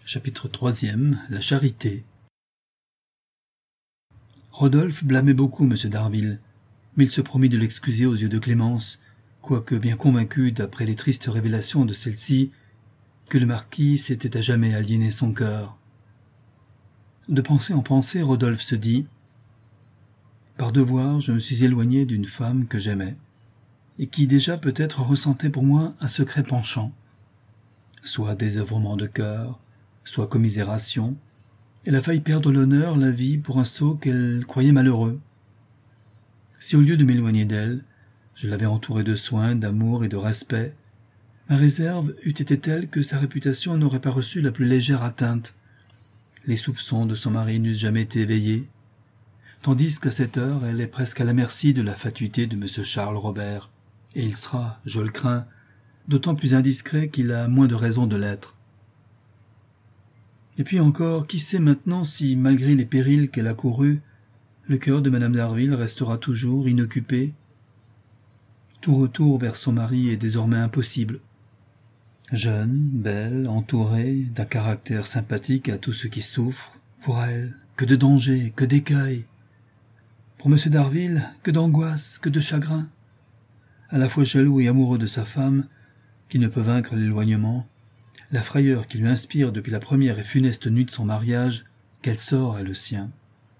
Chapitre 3e. La charité. Rodolphe blâmait beaucoup M. d'Harville, mais il se promit de l'excuser aux yeux de Clémence, quoique bien convaincu, d'après les tristes révélations de celle-ci, que le marquis s'était à jamais aliéné son cœur. De pensée en pensée, Rodolphe se dit « Par devoir, je me suis éloigné d'une femme que j'aimais, et qui déjà peut-être ressentait pour moi un secret penchant, soit désœuvrement de cœur, soit commisération. Elle a failli perdre l'honneur, la vie, pour un sot qu'elle croyait malheureux. Si au lieu de m'éloigner d'elle, je l'avais entourée de soins, d'amour et de respect, ma réserve eût été telle que sa réputation n'aurait pas reçu la plus légère atteinte. Les soupçons de son mari n'eussent jamais été éveillés, tandis qu'à cette heure, elle est presque à la merci de la fatuité de M. Charles Robert, et il sera, je le crains, d'autant plus indiscret qu'il a moins de raisons de l'être. Et puis encore, qui sait maintenant si, malgré les périls qu'elle a courus, le cœur de Madame d'Harville restera toujours inoccupé. Tout retour vers son mari est désormais impossible. Jeune, belle, entourée, d'un caractère sympathique à tout ce qui souffre, pour elle, que de dangers, que d'écueils. Pour M. d'Harville, que d'angoisse, que de chagrin. À la fois jaloux et amoureux de sa femme, qui ne peut vaincre l'éloignement, la frayeur qui lui inspire depuis la première et funeste nuit de son mariage, quel sort est le sien.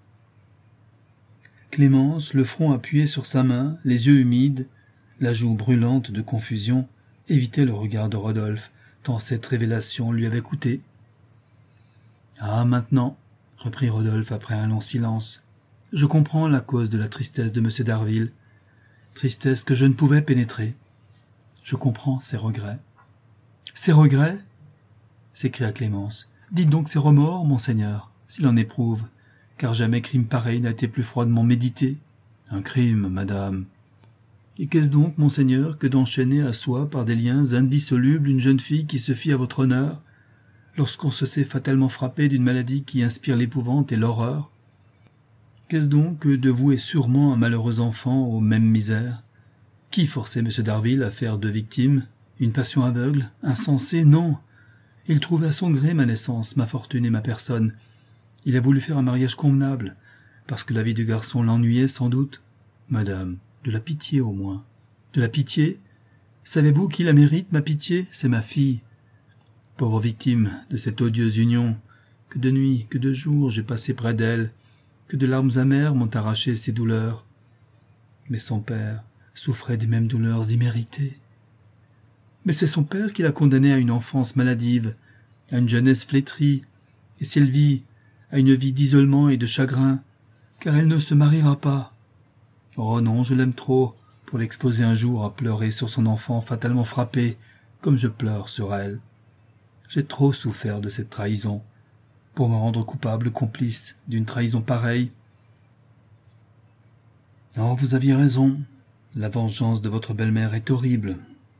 Clémence, le front appuyé sur sa main, les yeux humides, la joue brûlante de confusion, évitait le regard de Rodolphe, tant cette révélation lui avait coûté. « Ah, maintenant, reprit Rodolphe après un long silence, je comprends la cause de la tristesse de M. d'Harville, tristesse que je ne pouvais pénétrer. Je comprends ses regrets. »« Ses regrets ?» s'écria Clémence. « Dites donc ses remords, monseigneur, s'il en éprouve, car jamais crime pareil n'a été plus froidement médité. »« Un crime, madame. »« Et qu'est-ce donc, monseigneur, que d'enchaîner à soi par des liens indissolubles une jeune fille qui se fie à votre honneur, lorsqu'on se sait fatalement frappé d'une maladie qui inspire l'épouvante et l'horreur? Qu'est-ce donc que de vouer sûrement un malheureux enfant aux mêmes misères? Qui forçait M. d'Harville à faire deux victimes? Une passion aveugle? Insensée? Non! Il trouvait à son gré ma naissance, ma fortune et ma personne. Il a voulu faire un mariage convenable, parce que la vie du garçon l'ennuyait sans doute. Madame, de la pitié au moins. De la pitié? Savez-vous qui la mérite, ma pitié? C'est ma fille. Pauvre victime de cette odieuse union, que de nuits, que de jours j'ai passé près d'elle, que de larmes amères m'ont arraché ses douleurs. Mais son père souffrait des mêmes douleurs imméritées. Mais c'est son père qui l'a condamnée à une enfance maladive, à une jeunesse flétrie, et si elle vit à une vie d'isolement et de chagrin, car elle ne se mariera pas. Oh non, je l'aime trop pour l'exposer un jour à pleurer sur son enfant fatalement frappé, comme je pleure sur elle. J'ai trop souffert de cette trahison, pour me rendre coupable complice d'une trahison pareille. Oh, vous aviez raison, la vengeance de votre belle-mère est horrible.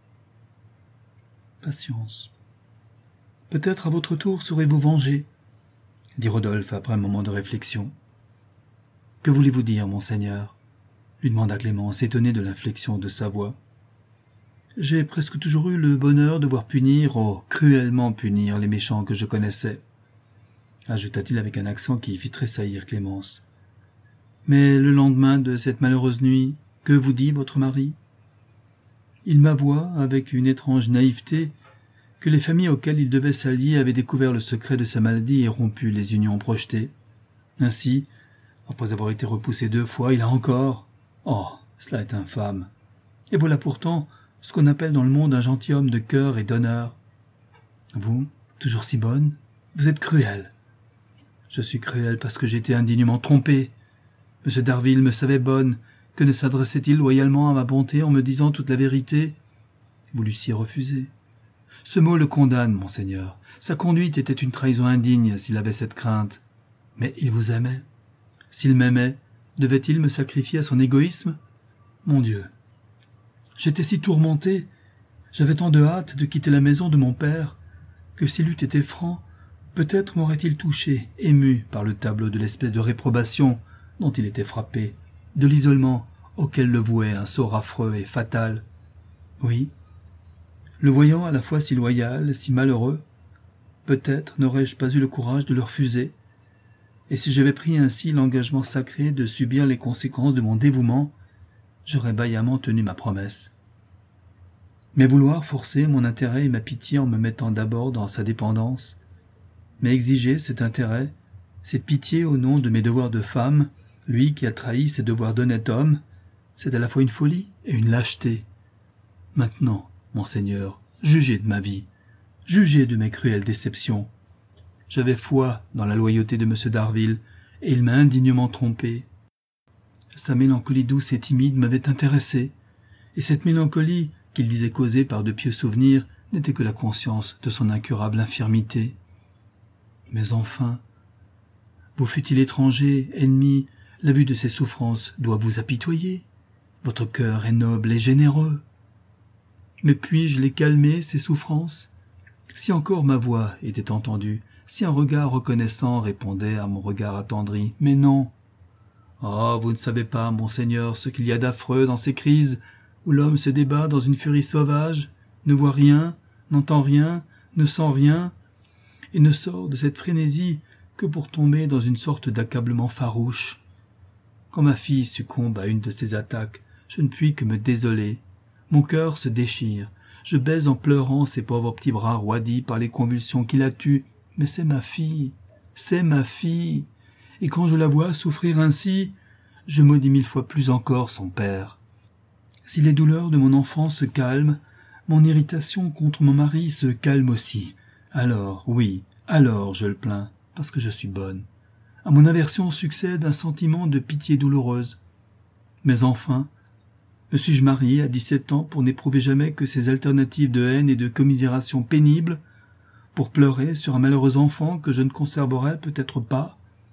Patience. Peut-être à votre tour saurez-vous venger, dit Rodolphe après un moment de réflexion. Que voulez-vous dire, monseigneur? Lui demanda Clémence, étonnée de l'inflexion de sa voix. J'ai presque toujours eu le bonheur de voir punir, oh, cruellement punir, les méchants que je connaissais, ajouta-t-il avec un accent qui fit tressaillir Clémence. Mais le lendemain de cette malheureuse nuit, que vous dit votre mari? Il m'avoua, avec une étrange naïveté, que les familles auxquelles il devait s'allier avaient découvert le secret de sa maladie et rompu les unions projetées. Ainsi, après avoir été repoussé 2 fois, il a encore... Oh, cela est infâme. Et voilà pourtant ce qu'on appelle dans le monde un gentilhomme de cœur et d'honneur. Vous, toujours si bonne, vous êtes cruelle. Je suis cruelle parce que j'ai été indignement trompé. M. d'Harville me savait bonne. Que ne s'adressait-il loyalement à ma bonté en me disant toute la vérité? Vous l'eussiez refusé. Ce mot le condamne, monseigneur. Sa conduite était une trahison indigne s'il avait cette crainte. Mais il vous aimait. S'il m'aimait, devait-il me sacrifier à son égoïsme? Mon Dieu! J'étais si tourmenté, j'avais tant de hâte de quitter la maison de mon père, que s'il eût été franc, peut-être m'aurait-il touché, ému par le tableau de l'espèce de réprobation dont il était frappé, de l'isolement auquel le vouait un sort affreux et fatal. Oui, le voyant à la fois si loyal, si malheureux, peut-être n'aurais-je pas eu le courage de le refuser. Et si j'avais pris ainsi l'engagement sacré de subir les conséquences de mon dévouement, j'aurais vaillamment tenu ma promesse. Mais vouloir forcer mon intérêt et ma pitié en me mettant d'abord dans sa dépendance, mais exiger cet intérêt, cette pitié au nom de mes devoirs de femme, lui qui a trahi ses devoirs d'honnête homme, c'est à la fois une folie et une lâcheté. Maintenant, monseigneur, jugez de ma vie, jugez de mes cruelles déceptions. J'avais foi dans la loyauté de M. d'Harville, et il m'a indignement trompé. Sa mélancolie douce et timide m'avait intéressé, et cette mélancolie qu'il disait causée par de pieux souvenirs n'était que la conscience de son incurable infirmité. Mais enfin, vous fût-il étranger, ennemi, la vue de ses souffrances doit vous apitoyer. Votre cœur est noble et généreux. Mais puis-je les calmer, ces souffrances? Si encore ma voix était entendue, si un regard reconnaissant répondait à mon regard attendri, mais non. Oh, vous ne savez pas, monseigneur, ce qu'il y a d'affreux dans ces crises où l'homme se débat dans une furie sauvage, ne voit rien, n'entend rien, ne sent rien, et ne sort de cette frénésie que pour tomber dans une sorte d'accablement farouche. Quand ma fille succombe à une de ces attaques, je ne puis que me désoler. Mon cœur se déchire. Je baise en pleurant ses pauvres petits bras roidis par les convulsions qui la tuent. Mais c'est ma fille, et quand je la vois souffrir ainsi, je maudis 1000 fois plus encore son père. Si les douleurs de mon enfant se calment, mon irritation contre mon mari se calme aussi. Alors, oui, alors je le plains, parce que je suis bonne. À mon aversion succède un sentiment de pitié douloureuse. Mais enfin, me suis-je mariée à 17 ans pour n'éprouver jamais que ces alternatives de haine et de commisération pénibles, pour pleurer sur un malheureux enfant que je ne conserverai peut-être pas?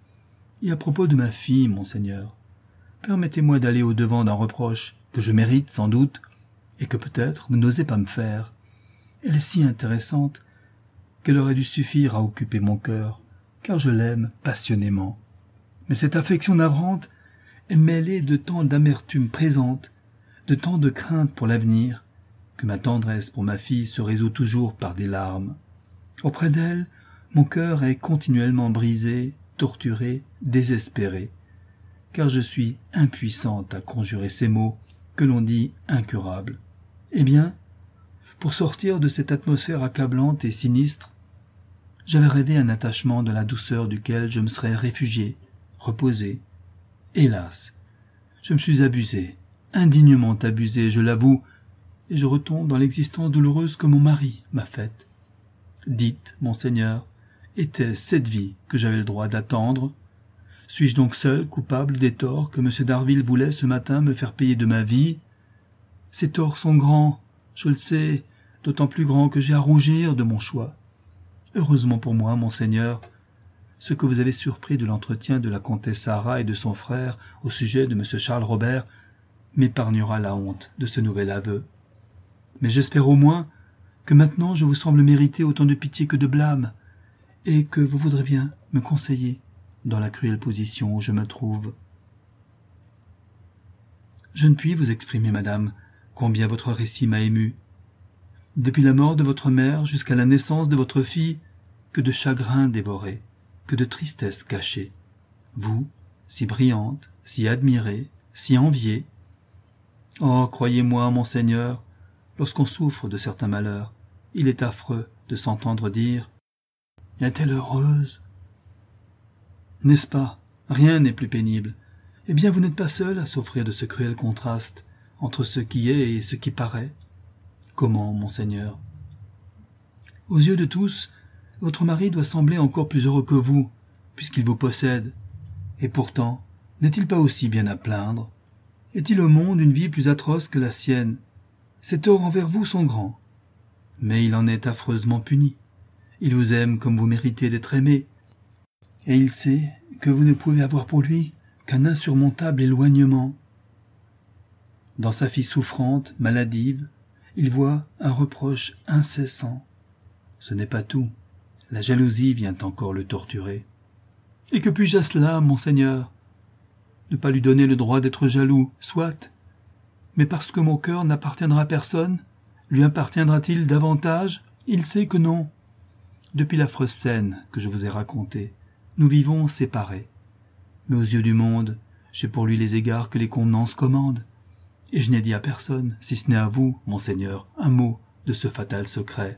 Et à propos de ma fille, monseigneur, permettez-moi d'aller au-devant d'un reproche que je mérite sans doute, et que peut-être vous n'osez pas me faire. Elle est si intéressante qu'elle aurait dû suffire à occuper mon cœur, car je l'aime passionnément. Mais cette affection navrante est mêlée de tant d'amertume présente, de tant de crainte pour l'avenir, que ma tendresse pour ma fille se résout toujours par des larmes. Auprès d'elle, mon cœur est continuellement brisé, torturé, désespéré, car je suis impuissante à conjurer ces mots que l'on dit incurables. Eh bien, pour sortir de cette atmosphère accablante et sinistre, j'avais rêvé un attachement de la douceur duquel je me serais réfugié, reposé. Hélas, je me suis abusé, indignement abusé, je l'avoue, et je retombe dans l'existence douloureuse que mon mari m'a faite. Dites, monseigneur, était-ce cette vie que j'avais le droit d'attendre? Suis-je donc seul coupable des torts que M. d'Harville voulait ce matin me faire payer de ma vie? Ces torts sont grands, je le sais, d'autant plus grands que j'ai à rougir de mon choix. Heureusement pour moi, monseigneur, ce que vous avez surpris de l'entretien de la comtesse Sarah et de son frère au sujet de M. Charles Robert m'épargnera la honte de ce nouvel aveu. Mais j'espère au moins que maintenant je vous semble mériter autant de pitié que de blâme, et que vous voudrez bien me conseiller dans la cruelle position où je me trouve. Je ne puis vous exprimer, madame, combien votre récit m'a ému. Depuis la mort de votre mère jusqu'à la naissance de votre fille, que de chagrin dévoré, que de tristesse cachée. Vous, si brillante, si admirée, si enviée. Oh, croyez-moi, monseigneur, lorsqu'on souffre de certains malheurs, il est affreux de s'entendre dire « Est-elle heureuse ?» N'est-ce pas? Rien n'est plus pénible. Eh bien, vous n'êtes pas seul à souffrir de ce cruel contraste entre ce qui est et ce qui paraît. Comment, monseigneur? Aux yeux de tous, votre mari doit sembler encore plus heureux que vous, puisqu'il vous possède. Et pourtant, n'est-il pas aussi bien à plaindre? Est-il au monde une vie plus atroce que la sienne? Ses torts envers vous sont grands, mais il en est affreusement puni. Il vous aime comme vous méritez d'être aimé, et il sait que vous ne pouvez avoir pour lui qu'un insurmontable éloignement. Dans sa fille souffrante, maladive, il voit un reproche incessant. Ce n'est pas tout. La jalousie vient encore le torturer. Et que puis-je à cela, monseigneur? Ne pas lui donner le droit d'être jaloux, soit, mais parce que mon cœur n'appartiendra à personne, lui appartiendra-t-il davantage? Il sait que non. depuis l'affreuse scène que je vous ai racontée, nous vivons séparés. Mais aux yeux du monde, j'ai pour lui les égards que les convenances commandent. Et je n'ai dit à personne, si ce n'est à vous, monseigneur, un mot de ce fatal secret.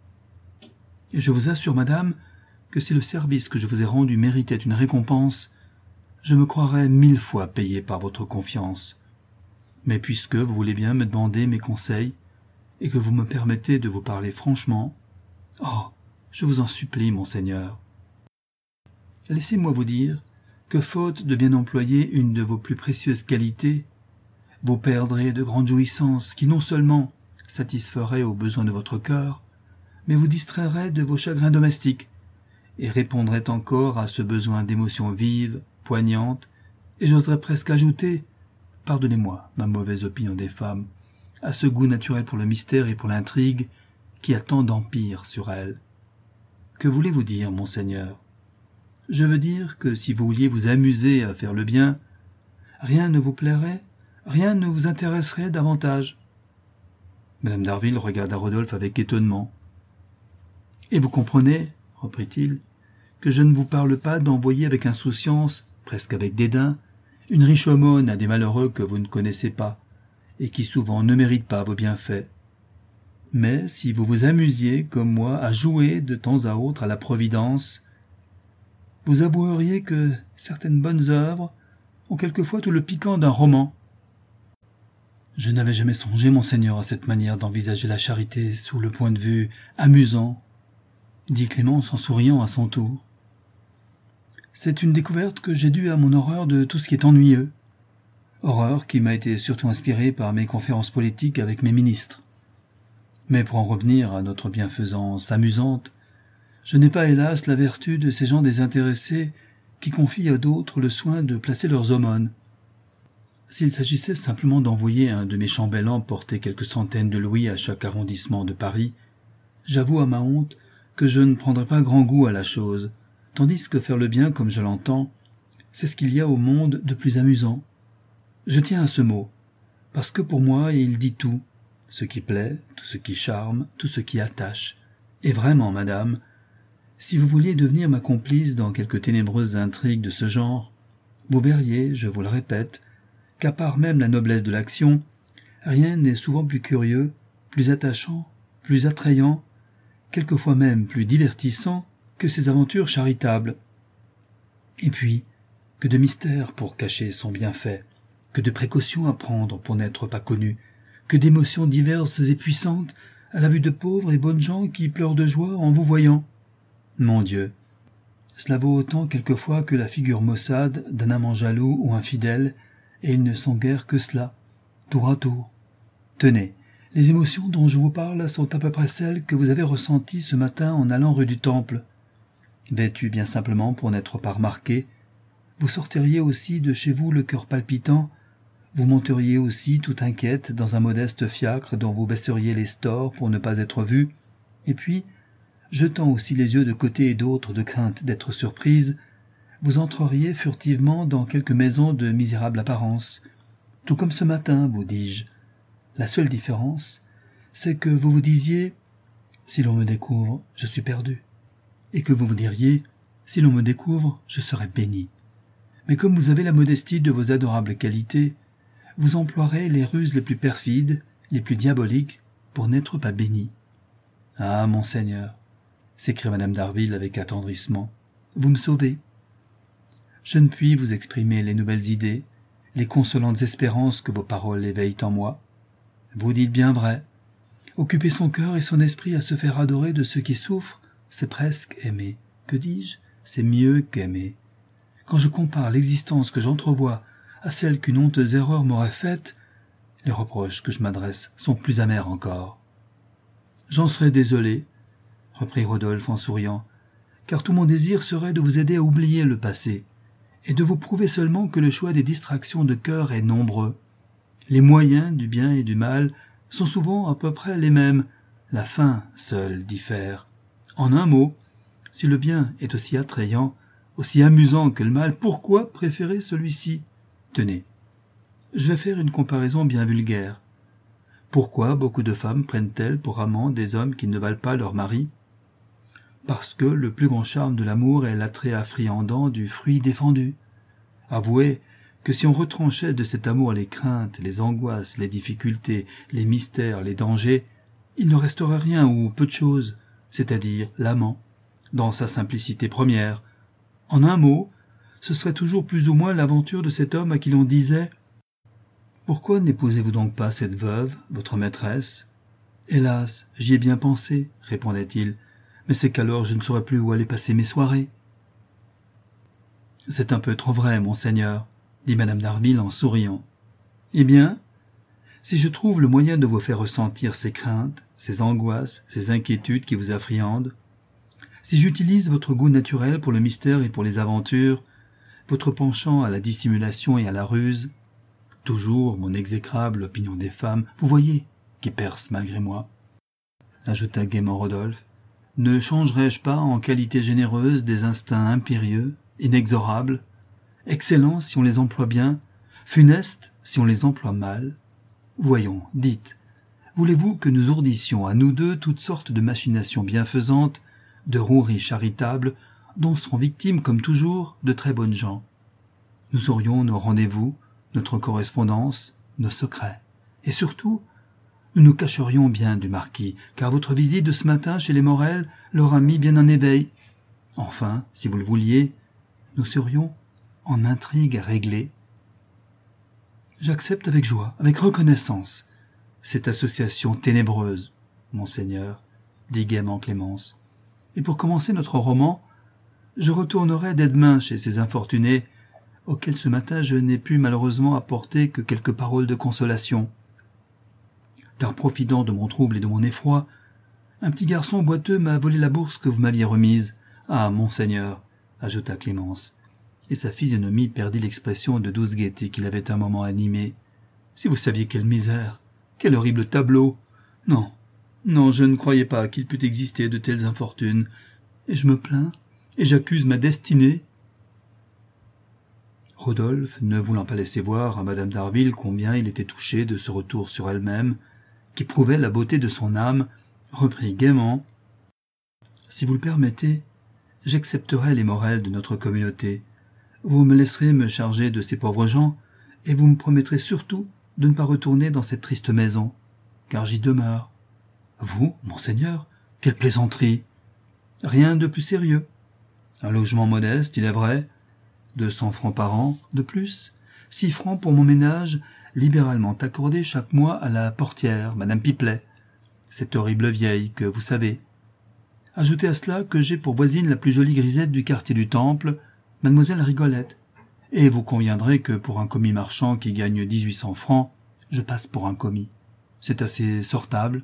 Et je vous assure, madame, que si le service que je vous ai rendu méritait une récompense, je me croirais 1000 fois payé par votre confiance. Mais puisque vous voulez bien me demander mes conseils, et que vous me permettez de vous parler franchement, oh, je vous en supplie, monseigneur. Laissez-moi vous dire que faute de bien employer une de vos plus précieuses qualités, vous perdrez de grandes jouissances qui non seulement satisferaient aux besoins de votre cœur, mais vous distrairaient de vos chagrins domestiques et répondraient encore à ce besoin d'émotions vives, poignantes, et j'oserais presque ajouter, pardonnez-moi ma mauvaise opinion des femmes, à ce goût naturel pour le mystère et pour l'intrigue qui a tant d'empire sur elles. Que voulez-vous dire, monseigneur? Je veux dire que si vous vouliez vous amuser à faire le bien, rien ne vous plairait, rien ne vous intéresserait davantage. Madame d'Harville regarda Rodolphe avec étonnement. « Et vous comprenez, reprit-il, que je ne vous parle pas d'envoyer avec insouciance, presque avec dédain, une riche aumône à des malheureux que vous ne connaissez pas, et qui souvent ne méritent pas vos bienfaits. Mais si vous vous amusiez, comme moi, à jouer de temps à autre à la Providence, vous avoueriez que certaines bonnes œuvres ont quelquefois tout le piquant d'un roman. » Je n'avais jamais songé, monseigneur, à cette manière d'envisager la charité sous le point de vue amusant, dit Clémence en souriant à son tour. C'est une découverte que j'ai due à mon horreur de tout ce qui est ennuyeux, horreur qui m'a été surtout inspirée par mes conférences politiques avec mes ministres. Mais pour en revenir à notre bienfaisance amusante, je n'ai pas, hélas, la vertu de ces gens désintéressés qui confient à d'autres le soin de placer leurs aumônes. S'il s'agissait simplement d'envoyer un de mes chambellans porter quelques centaines de louis à chaque arrondissement de Paris, j'avoue à ma honte que je ne prendrais pas grand goût à la chose, tandis que faire le bien comme je l'entends, c'est ce qu'il y a au monde de plus amusant. Je tiens à ce mot, parce que pour moi il dit tout, ce qui plaît, tout ce qui charme, tout ce qui attache. Et vraiment, madame, si vous vouliez devenir ma complice dans quelques ténébreuses intrigues de ce genre, vous verriez, je vous le répète, qu'à part même la noblesse de l'action, rien n'est souvent plus curieux, plus attachant, plus attrayant, quelquefois même plus divertissant que ces aventures charitables. Et puis, que de mystères pour cacher son bienfait, que de précautions à prendre pour n'être pas connu, que d'émotions diverses et puissantes à la vue de pauvres et bonnes gens qui pleurent de joie en vous voyant. Mon Dieu, cela vaut autant quelquefois que la figure maussade d'un amant jaloux ou infidèle, et ils ne sont guère que cela, tour à tour. Tenez, les émotions dont je vous parle sont à peu près celles que vous avez ressenties ce matin en allant rue du Temple. Vêtu bien simplement pour n'être pas remarqué, vous sortiriez aussi de chez vous le cœur palpitant, vous monteriez aussi tout inquiète dans un modeste fiacre dont vous baisseriez les stores pour ne pas être vue, et puis, jetant aussi les yeux de côté et d'autre de crainte d'être surprise, vous entreriez furtivement dans quelque maison de misérable apparence, tout comme ce matin, vous dis-je. La seule différence, c'est que vous vous disiez « Si l'on me découvre, je suis perdu », et que vous vous diriez « Si l'on me découvre, je serai béni ». Mais comme vous avez la modestie de vos adorables qualités, vous emploierez les ruses les plus perfides, les plus diaboliques, pour n'être pas béni. « Ah, monseigneur !» s'écria madame d'Harville avec attendrissement, « vous me sauvez. Je ne puis vous exprimer les nouvelles idées, les consolantes espérances que vos paroles éveillent en moi. Vous dites bien vrai. Occuper son cœur et son esprit à se faire adorer de ceux qui souffrent, c'est presque aimer. Que dis-je? C'est mieux qu'aimer. Quand je compare l'existence que j'entrevois à celle qu'une honteuse erreur m'aurait faite, les reproches que je m'adresse sont plus amers encore. J'en serais désolé, reprit Rodolphe en souriant, car tout mon désir serait de vous aider à oublier le passé, et de vous prouver seulement que le choix des distractions de cœur est nombreux. Les moyens du bien et du mal sont souvent à peu près les mêmes, la fin seule diffère. En un mot, si le bien est aussi attrayant, aussi amusant que le mal, pourquoi préférer celui-ci? Tenez, je vais faire une comparaison bien vulgaire. Pourquoi beaucoup de femmes prennent-elles pour amants des hommes qui ne valent pas leur mari? parce que le plus grand charme de l'amour est l'attrait affriandant du fruit défendu. Avouez que si on retranchait de cet amour les craintes, les angoisses, les difficultés, les mystères, les dangers, il ne resterait rien ou peu de choses, c'est-à-dire l'amant, dans sa simplicité première. En un mot, ce serait toujours plus ou moins l'aventure de cet homme à qui l'on disait « Pourquoi n'épousez-vous donc pas cette veuve, votre maîtresse ?»« Hélas, j'y ai bien pensé, répondait-il, mais c'est qu'alors je ne saurais plus où aller passer mes soirées. »« C'est un peu trop vrai, monseigneur, » dit madame d'Harville en souriant. « Eh bien, si je trouve le moyen de vous faire ressentir ces craintes, ces angoisses, ces inquiétudes qui vous affriandent, si j'utilise votre goût naturel pour le mystère et pour les aventures, votre penchant à la dissimulation et à la ruse, toujours mon exécrable opinion des femmes, vous voyez, qui perce malgré moi, ajouta gaiement Rodolphe, ne changerai-je pas en qualité généreuse des instincts impérieux, inexorables, excellents si on les emploie bien, funestes si on les emploie mal? Voyons, dites, voulez-vous que nous ourdissions à nous deux toutes sortes de machinations bienfaisantes, de roueries charitables, dont seront victimes, comme toujours, de très bonnes gens? Nous aurions nos rendez-vous, notre correspondance, nos secrets. Et surtout, nous nous cacherions bien du marquis, car votre visite de ce matin chez les Morel l'aura mis bien en éveil. Enfin, si vous le vouliez, nous serions en intrigue réglée. J'accepte avec joie, avec reconnaissance, cette association ténébreuse, monseigneur, dit gaiement Clémence. Et pour commencer notre roman, je retournerai dès demain chez ces infortunés, auxquels ce matin je n'ai pu malheureusement apporter que quelques paroles de consolation. Car profitant de mon trouble et de mon effroi, un petit garçon boiteux m'a volé la bourse que vous m'aviez remise. Ah, monseigneur, ajouta Clémence, et sa physionomie perdit l'expression de douce gaieté qui l'avait un moment animée. Si vous saviez quelle misère, quel horrible tableau! Non, non, je ne croyais pas qu'il pût exister de telles infortunes, et je me plains, et j'accuse ma destinée. Rodolphe, ne voulant pas laisser voir à madame d'Harville combien il était touché de ce retour sur elle-même, qui prouvait la beauté de son âme, reprit gaiement. « Si vous le permettez, j'accepterai les Morel de notre communauté. Vous me laisserez me charger de ces pauvres gens, et vous me promettrez surtout de ne pas retourner dans cette triste maison, car j'y demeure. Vous, monseigneur, quelle plaisanterie! Rien de plus sérieux. Un logement modeste, il est vrai, 200 francs par an, de plus, 6 francs pour mon ménage, libéralement accordé chaque mois à la portière, madame Pipelet, cette horrible vieille que vous savez. Ajoutez à cela que j'ai pour voisine la plus jolie grisette du quartier du Temple, mademoiselle Rigolette, et vous conviendrez que pour un commis marchand qui gagne 1800 francs, je passe pour un commis. C'est assez sortable.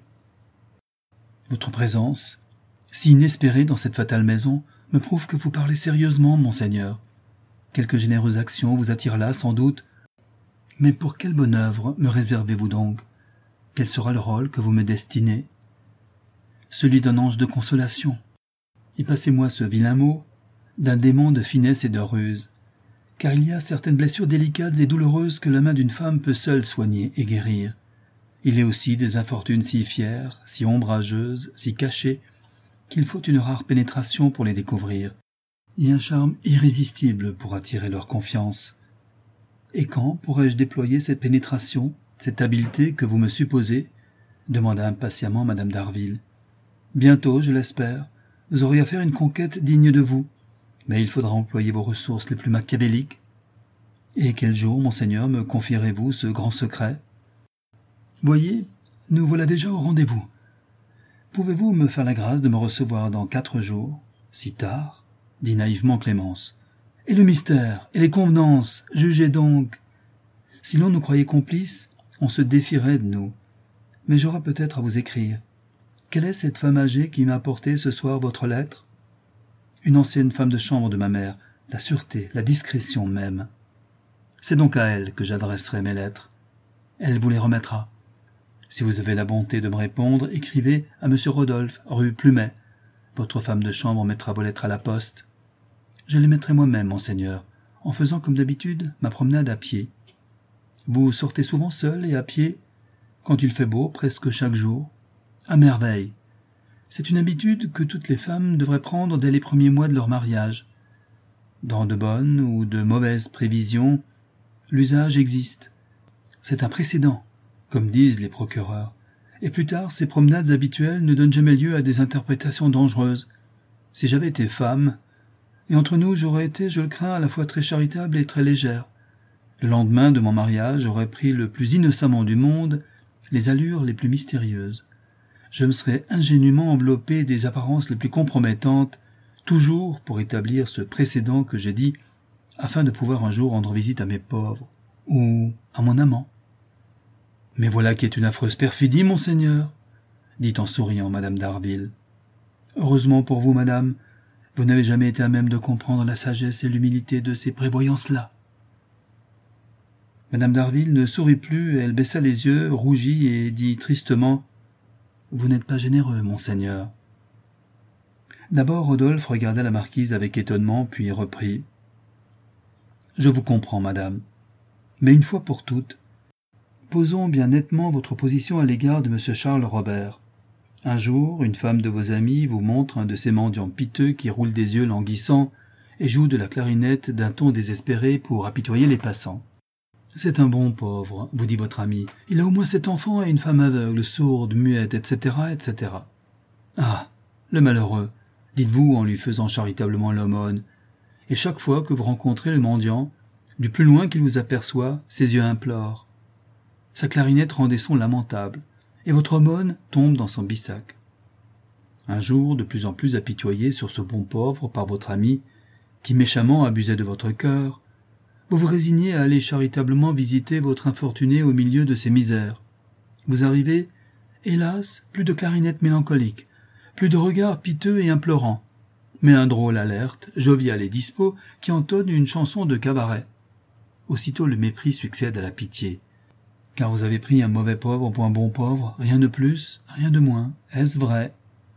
Votre présence, si inespérée dans cette fatale maison, me prouve que vous parlez sérieusement, monseigneur. Quelque généreuse action vous attire là, sans doute. Mais pour quelle bonne œuvre me réservez-vous donc? Quel sera le rôle que vous me destinez? Celui d'un ange de consolation. Et passez-moi ce vilain mot, d'un démon de finesse et de ruse. Car il y a certaines blessures délicates et douloureuses que la main d'une femme peut seule soigner et guérir. Il est aussi des infortunes si fières, si ombrageuses, si cachées, qu'il faut une rare pénétration pour les découvrir, et un charme irrésistible pour attirer leur confiance. Et quand pourrais-je déployer cette pénétration, cette habileté que vous me supposez? Demanda impatiemment madame d'Harville. Bientôt, je l'espère, vous aurez à faire une conquête digne de vous, mais il faudra employer vos ressources les plus machiavéliques. Et quel jour, monseigneur, me confierez-vous ce grand secret? Voyez, nous voilà déjà au rendez-vous. Pouvez-vous me faire la grâce de me recevoir dans 4 jours? Si tard? Dit naïvement Clémence. Et le mystère, et les convenances, jugez donc. Si l'on nous croyait complices, on se défierait de nous. Mais j'aurai peut-être à vous écrire. Quelle est cette femme âgée qui m'a apporté ce soir votre lettre? Une ancienne femme de chambre de ma mère, la sûreté, la discrétion même. C'est donc à elle que j'adresserai mes lettres. Elle vous les remettra. Si vous avez la bonté de me répondre, écrivez à monsieur Rodolphe, rue Plumet. Votre femme de chambre mettra vos lettres à la poste. Je les mettrai moi-même, monseigneur, en faisant comme d'habitude ma promenade à pied. Vous sortez souvent seul et à pied, quand il fait beau, presque chaque jour. À merveille. C'est une habitude que toutes les femmes devraient prendre dès les premiers mois de leur mariage. Dans de bonnes ou de mauvaises prévisions, l'usage existe. C'est un précédent, comme disent les procureurs. Et plus tard, ces promenades habituelles ne donnent jamais lieu à des interprétations dangereuses. Si j'avais été femme, et entre nous j'aurais été, je le crains, à la fois très charitable et très légère. Le lendemain de mon mariage, j'aurais pris le plus innocemment du monde les allures les plus mystérieuses. Je me serais ingénument enveloppé des apparences les plus compromettantes, toujours pour établir ce précédent que j'ai dit, afin de pouvoir un jour rendre visite à mes pauvres, ou à mon amant. « Mais voilà qui est une affreuse perfidie, monseigneur, » dit en souriant madame d'Harville. « Heureusement pour vous, madame, vous n'avez jamais été à même de comprendre la sagesse et l'humilité de ces prévoyances-là. » Madame d'Harville ne sourit plus, elle baissa les yeux, rougit et dit tristement « Vous n'êtes pas généreux, monseigneur. » D'abord Rodolphe regarda la marquise avec étonnement, puis reprit « Je vous comprends, madame, mais une fois pour toutes, posons bien nettement votre position à l'égard de M. Charles Robert. Un jour, une femme de vos amis vous montre un de ces mendiants piteux qui roule des yeux languissants et joue de la clarinette d'un ton désespéré pour apitoyer les passants. « C'est un bon pauvre, vous dit votre ami. Il a au moins 7 enfants et une femme aveugle, sourde, muette, etc., etc. » « Ah, le malheureux, dites-vous en lui faisant charitablement l'aumône. Et chaque fois que vous rencontrez le mendiant, du plus loin qu'il vous aperçoit, ses yeux implorent. Sa clarinette rend des sons lamentables, et votre aumône tombe dans son bissac. Un jour, de plus en plus apitoyé sur ce bon pauvre par votre ami, qui méchamment abusait de votre cœur, vous vous résignez à aller charitablement visiter votre infortuné au milieu de ses misères. Vous arrivez, hélas, plus de clarinette mélancolique, plus de regards piteux et implorants, mais un drôle alerte, jovial et dispos, qui entonne une chanson de cabaret. Aussitôt le mépris succède à la pitié. Car vous avez pris un mauvais pauvre pour un bon pauvre, rien de plus, rien de moins. Est-ce vrai?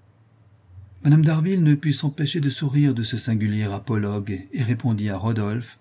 Madame d'Harville ne put s'empêcher de sourire de ce singulier apologue et répondit à Rodolphe.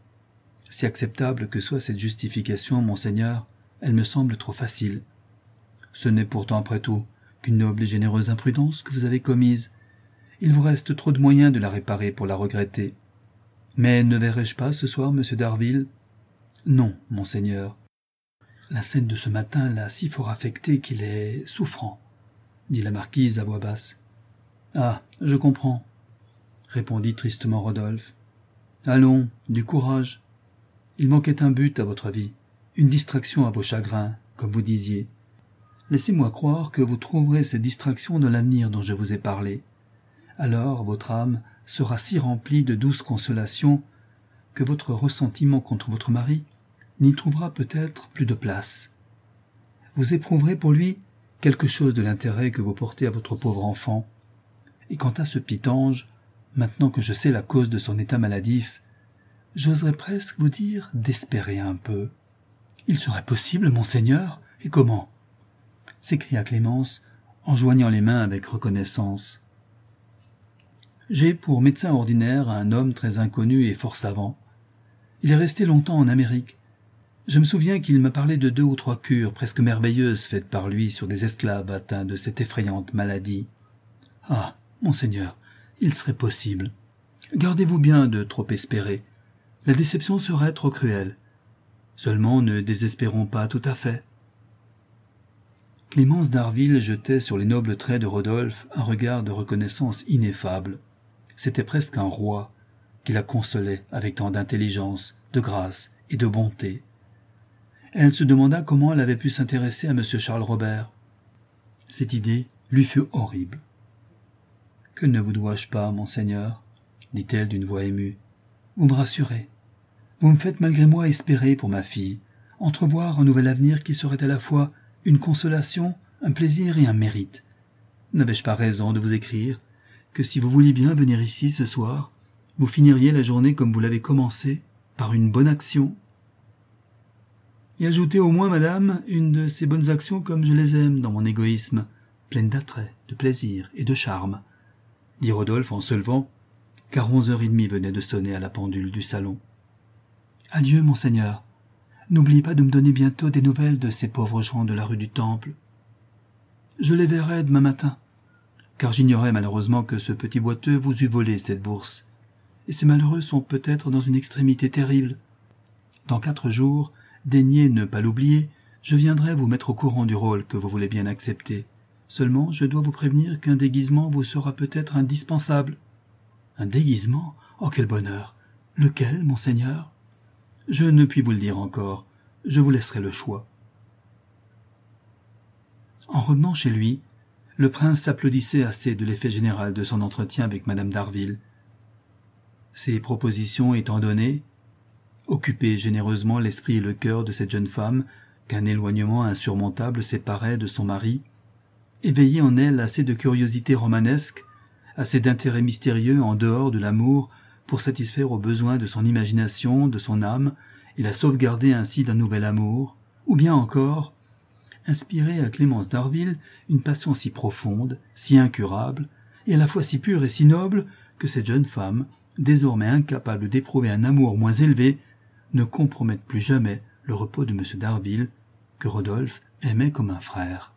Si acceptable que soit cette justification, monseigneur, elle me semble trop facile. Ce n'est pourtant après tout qu'une noble et généreuse imprudence que vous avez commise. Il vous reste trop de moyens de la réparer pour la regretter. Mais ne verrai-je pas ce soir monsieur d'Harville? Non, monseigneur. La scène de ce matin l'a si fort affecté qu'il est souffrant, dit la marquise à voix basse. Ah, je comprends, répondit tristement Rodolphe. Allons, du courage. Il manquait un but à votre vie, une distraction à vos chagrins, comme vous disiez. Laissez-moi croire que vous trouverez cette distraction dans l'avenir dont je vous ai parlé. Alors votre âme sera si remplie de douces consolations que votre ressentiment contre votre mari n'y trouvera peut-être plus de place. Vous éprouverez pour lui quelque chose de l'intérêt que vous portez à votre pauvre enfant. Et quant à ce petit ange, maintenant que je sais la cause de son état maladif, j'oserais presque vous dire d'espérer un peu. « Il serait possible, monseigneur, et comment ?» s'écria Clémence, en joignant les mains avec reconnaissance. « J'ai pour médecin ordinaire un homme très inconnu et fort savant. Il est resté longtemps en Amérique. Je me souviens qu'il m'a parlé de 2 ou 3 cures presque merveilleuses faites par lui sur des esclaves atteints de cette effrayante maladie. Ah, monseigneur, il serait possible. Gardez-vous bien de trop espérer. La déception serait trop cruelle. Seulement ne désespérons pas tout à fait. » Clémence d'Harville jetait sur les nobles traits de Rodolphe un regard de reconnaissance ineffable. C'était presque un roi qui la consolait avec tant d'intelligence, de grâce et de bonté. Elle se demanda comment elle avait pu s'intéresser à M. Charles Robert. Cette idée lui fut horrible. « Que ne vous dois-je pas, monseigneur ?» dit-elle d'une voix émue. « Vous me rassurez. Vous me faites malgré moi espérer pour ma fille, entrevoir un nouvel avenir qui serait à la fois une consolation, un plaisir et un mérite. N'avais-je pas raison de vous écrire que si vous vouliez bien venir ici ce soir, vous finiriez la journée comme vous l'avez commencée, par une bonne action? Et ajoutez au moins, madame, une de ces bonnes actions comme je les aime dans mon égoïsme, pleine d'attrait, de plaisir et de charme, dit Rodolphe en se levant, car 11h30 venaient de sonner à la pendule du salon. Adieu, monseigneur. N'oubliez pas de me donner bientôt des nouvelles de ces pauvres gens de la rue du Temple. Je les verrai demain matin. car j'ignorais malheureusement que ce petit boiteux vous eût volé cette bourse. Et ces malheureux sont peut-être dans une extrémité terrible. Dans 4 jours, daignez ne pas l'oublier, je viendrai vous mettre au courant du rôle que vous voulez bien accepter. Seulement, je dois vous prévenir qu'un déguisement vous sera peut-être indispensable. » « Un déguisement ? Oh, quel bonheur ! Lequel, monseigneur ? » ?»« Je ne puis vous le dire encore. Je vous laisserai le choix. » En revenant chez lui, le prince s'applaudissait assez de l'effet général de son entretien avec madame d'Harville. Ces propositions étant données, occupaient généreusement l'esprit et le cœur de cette jeune femme qu'un éloignement insurmontable séparait de son mari, éveillait en elle assez de curiosité romanesque, assez d'intérêt mystérieux en dehors de l'amour pour satisfaire aux besoins de son imagination, de son âme, et la sauvegarder ainsi d'un nouvel amour, ou bien encore inspirer à Clémence d'Harville une passion si profonde, si incurable, et à la fois si pure et si noble, que cette jeune femme, désormais incapable d'éprouver un amour moins élevé, ne compromette plus jamais le repos de M. d'Harville, que Rodolphe aimait comme un frère.